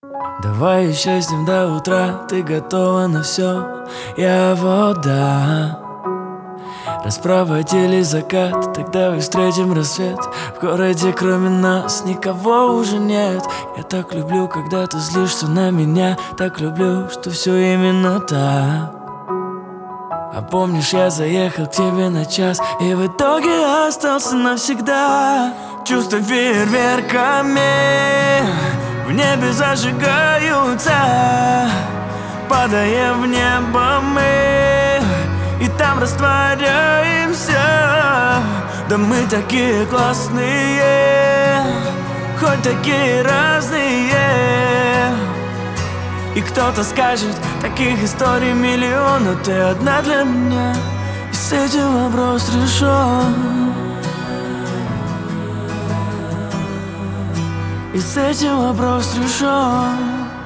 Давай исчезнем до утра, ты готова на все, я вот да. Распроводили закат, тогда вы встретим рассвет. В городе кроме нас никого уже нет. Я так люблю, когда ты злишься на меня. Так люблю, что все именно так. А помнишь, я заехал к тебе на час и в итоге остался навсегда. Чувства фейерверками в небе зажигаются. Падаем в небо мы и там растворяемся. Да мы такие классные, хоть такие разные. И кто-то скажет, таких историй миллион, но ты одна для меня, и с этим вопрос решен. И с этим вопрос решен.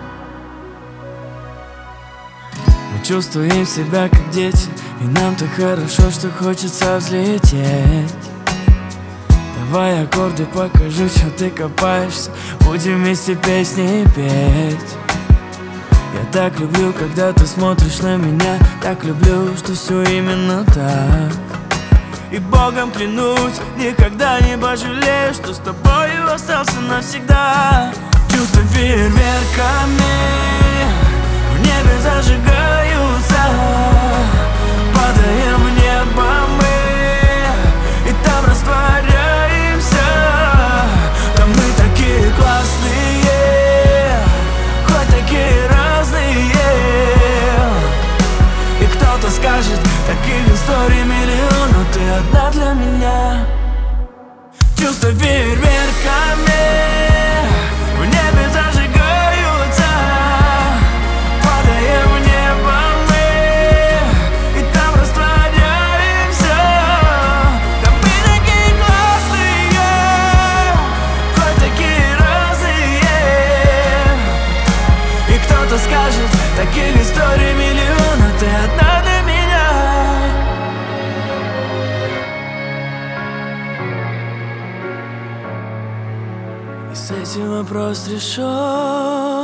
Мы чувствуем себя как дети, и нам так хорошо, что хочется взлететь. Давай аккорды покажу, что ты копаешься. Будем вместе песни петь. Я так люблю, когда ты смотришь на меня. Так люблю, что все именно так. И Богом клянусь, никогда не пожалею, что с тобою остался навсегда. Чувства фейерверками в небе зажигаются. Падаем в небо мы и там растворяемся. Да мы такие классные, хоть такие разные. И кто-то скажет, таких историй миллион, но ты одна для меня. Чувства фейерверками в небе зажигаются. Падаем в небо мы и там растворяемся. Да мы такие классные, хоть такие разные. И кто-то скажет, таких историй миллион, но ты одна для меня. И с этим вопрос решен.